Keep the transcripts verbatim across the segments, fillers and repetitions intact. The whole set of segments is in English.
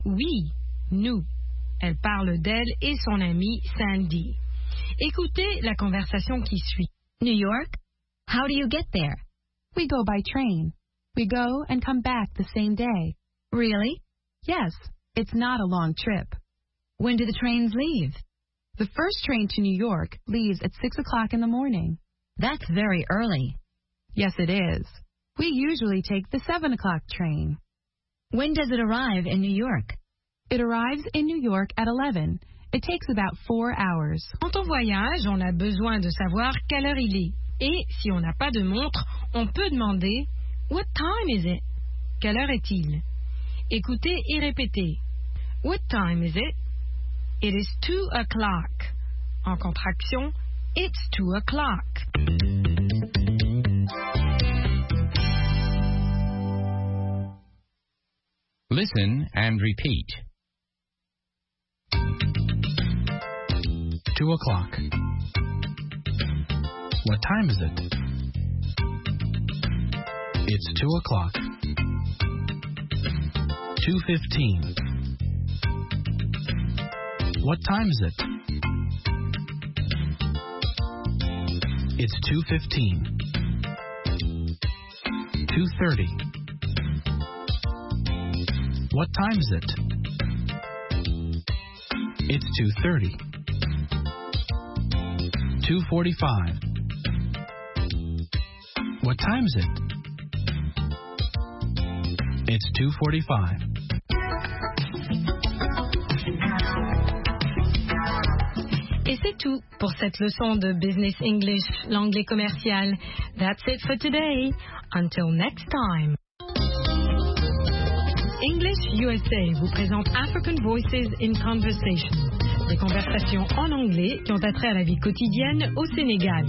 Oui, nous. Elle parle d'elle et son amie Sandy. Écoutez la conversation qui suit. New York? How do you get there? We go by train. We go and come back the same day. Really? Yes, it's not a long trip. When do the trains leave? The first train to New York leaves at six o'clock in the morning. That's very early. Yes, it is. We usually take the seven o'clock train. When does it arrive in New York? It arrives in New York at eleven. It takes about four hours. Quand on voyage, on a besoin de savoir quelle heure il est. Et si on n'a pas de montre, on peut demander « What time is it? » Quelle heure est-il? Écoutez et répétez. What time is it? It is two o'clock. En contraction, it's two o'clock. Listen and repeat. Two o'clock. What time is it? It's two o'clock. Two fifteen. What time is it? It's two fifteen. Two thirty. What time is it? It's two thirty. Two forty-five. What time is it? It's two forty-five. Et c'est tout pour cette leçon de Business English, l'anglais commercial. That's it for today. Until next time. English U S A vous présente African Voices in Conversation. Des conversations en anglais qui ont attrait à la vie quotidienne au Sénégal.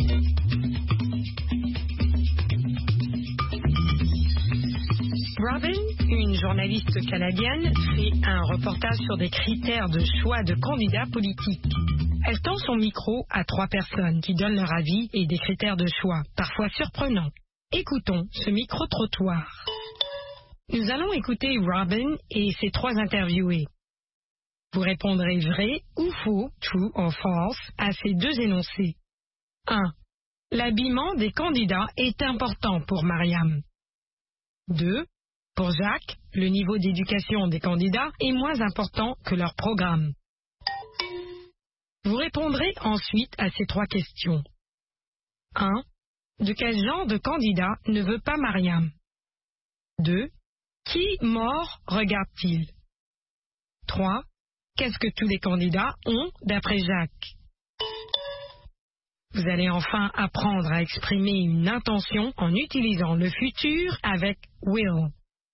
Robin, une journaliste canadienne, fait un reportage sur des critères de choix de candidats politiques. Elle tend son micro à trois personnes qui donnent leur avis et des critères de choix, parfois surprenants. Écoutons ce micro-trottoir. Nous allons écouter Robin et ses trois interviewés. Vous répondrez vrai ou faux, true or false, à ces deux énoncés. un. L'habillement des candidats est important pour Mariam. deux. Pour Jacques, le niveau d'éducation des candidats est moins important que leur programme. Vous répondrez ensuite à ces trois questions. un. De quel genre de candidat ne veut pas Mariam? deux. Qui mort regarde-t-il? trois. Qu'est-ce que tous les candidats ont d'après Jacques? Vous allez enfin apprendre à exprimer une intention en utilisant le futur avec will.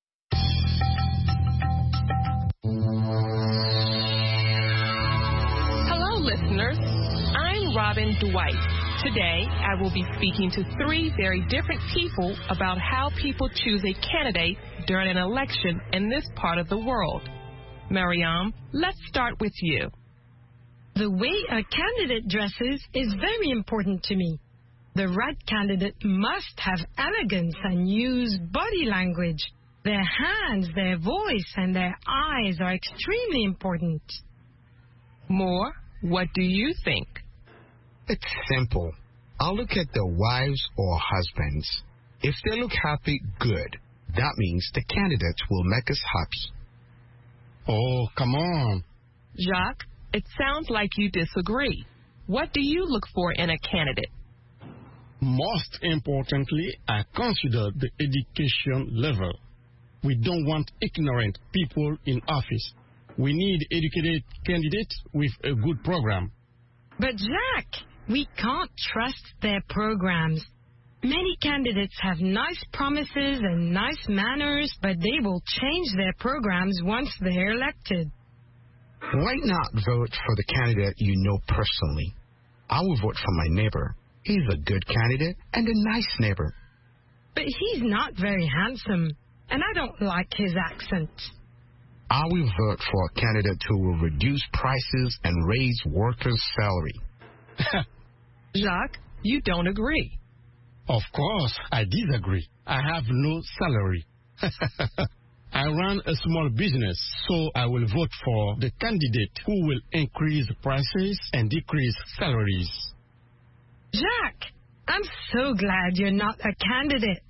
Hello, listeners. I'm Robin Dwight. Today, I will be speaking to three very different people about how people choose a candidate during an election in this part of the world. Mariam, let's start with you. The way a candidate dresses is very important to me. The right candidate must have elegance and use body language. Their hands, their voice, and their eyes are extremely important. Moore, what do you think? It's simple. I'll look at their wives or husbands. If they look happy, good. That means the candidate will make us happy. Oh, come on. Jacques, it sounds like you disagree. What do you look for in a candidate? Most importantly, I consider the education level. We don't want ignorant people in office. We need educated candidates with a good program. But Jacques, we can't trust their programs. Many candidates have nice promises and nice manners, but they will change their programs once they're elected. Why not vote for the candidate you know personally? I will vote for my neighbor. He's a good candidate and a nice neighbor. But he's not very handsome, and I don't like his accent. I will vote for a candidate who will reduce prices and raise workers' salary. Jacques, you don't agree. Of course, I disagree. I have no salary. I run a small business, so I will vote for the candidate who will increase prices and decrease salaries. Jacques, I'm so glad you're not a candidate.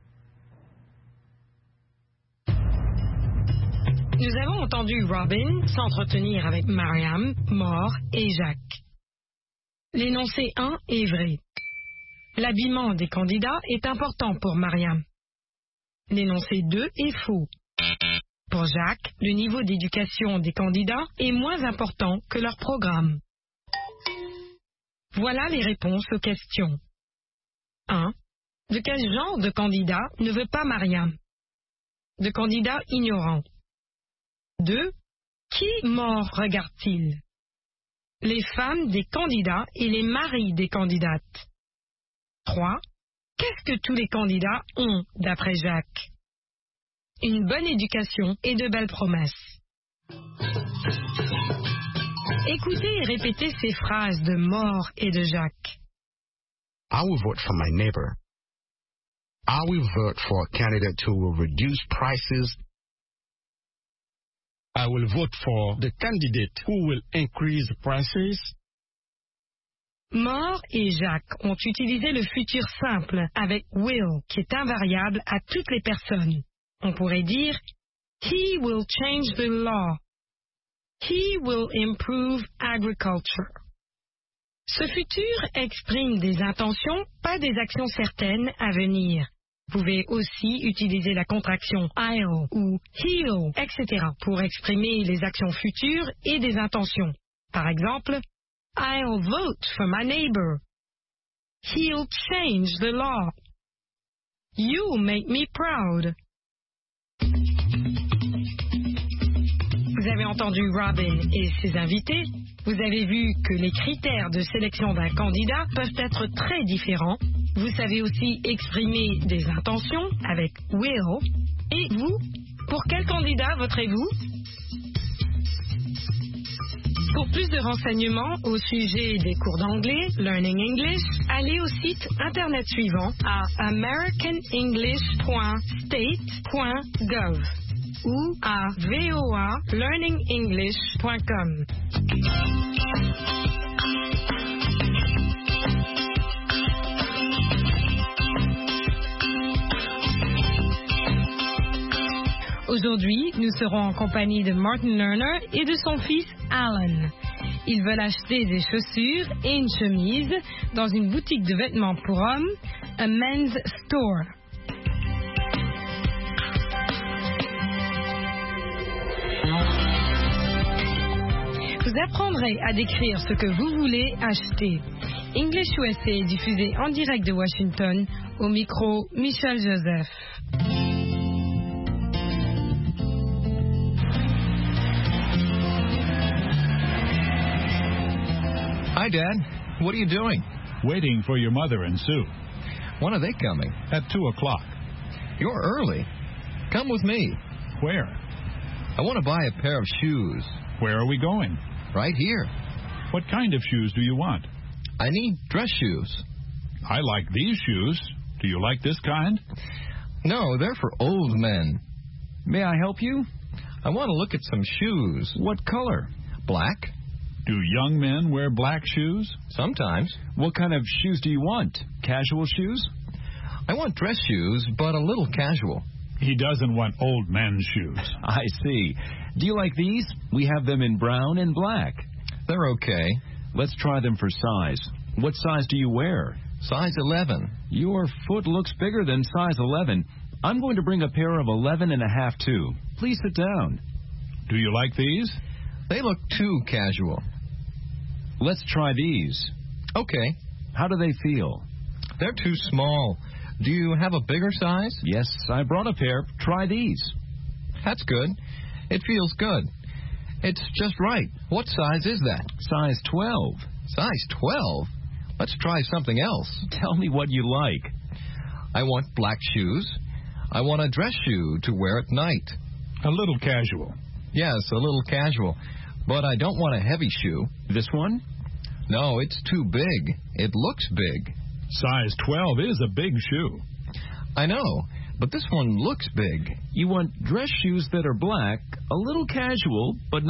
Nous avons entendu Robin s'entretenir avec Mariam, Mort et Jacques. L'énoncé un est vrai. L'habillement des candidats est important pour Mariam. L'énoncé deux est faux. Pour Jacques, le niveau d'éducation des candidats est moins important que leur programme. Voilà les réponses aux questions. un. De quel genre de candidat ne veut pas Mariam? De candidat ignorant. deux. Qui Mort regarde-t-il? Les femmes des candidats et les maris des candidates. trois. Qu'est-ce que tous les candidats ont, d'après Jacques? Une bonne éducation et de belles promesses. Écoutez et répétez ces phrases de Mort et de Jacques. I will vote for my neighbor. I will vote for a candidate who will reduce prices. I will vote for the candidate who will increase prices. Mort et Jacques ont utilisé le futur simple avec will, qui est invariable à toutes les personnes. On pourrait dire He will change the law. He will improve agriculture. Ce futur exprime des intentions, pas des actions certaines à venir. Vous pouvez aussi utiliser la contraction I'll ou he'll, et cetera pour exprimer les actions futures et des intentions. Par exemple, I'll vote for my neighbor. He'll change the law. You'll make me proud. Vous avez entendu Robin et ses invités. Vous avez vu que les critères de sélection d'un candidat peuvent être très différents. Vous savez aussi exprimer des intentions avec will. Et vous, pour quel candidat voterez-vous? Pour plus de renseignements au sujet des cours d'anglais, Learning English, allez au site internet suivant à american english point state point gov ou à voa learning english point com. Aujourd'hui, nous serons en compagnie de Martin Lerner et de son fils Alan. Ils veulent acheter des chaussures et une chemise dans une boutique de vêtements pour hommes, a men's store. Vous apprendrez à décrire ce que vous voulez acheter. English U S A est diffusé en direct de Washington, au micro Michel Joseph. Hi, Dad. What are you doing? Waiting for your mother and Sue. When are they coming? At two o'clock. You're early. Come with me. Where? I want to buy a pair of shoes. Where are we going? Right here. What kind of shoes do you want? I need dress shoes. I like these shoes. Do you like this kind? No, they're for old men. May I help you? I want to look at some shoes. What color? Black. Do young men wear black shoes? Sometimes. What kind of shoes do you want? Casual shoes? I want dress shoes, but a little casual. He doesn't want old men's shoes. I see. Do you like these? We have them in brown and black. They're okay. Let's try them for size. What size do you wear? Size eleven. Your foot looks bigger than size eleven. I'm going to bring a pair of eleven and a half too. Please sit down. Do you like these? They look too casual. Let's try these. Okay. How do they feel? They're too small. Do you have a bigger size? Yes, I brought a pair. Try these. That's good. It feels good. It's just right. What size is that? Size twelve. Size twelve? Let's try something else. Tell me what you like. I want black shoes. I want a dress shoe to wear at night. A little casual. Yes, a little casual. But I don't want a heavy shoe. This one? No, it's too big. It looks big. Size twelve is a big shoe. I know, but this one looks big. You want dress shoes that are black, a little casual, but not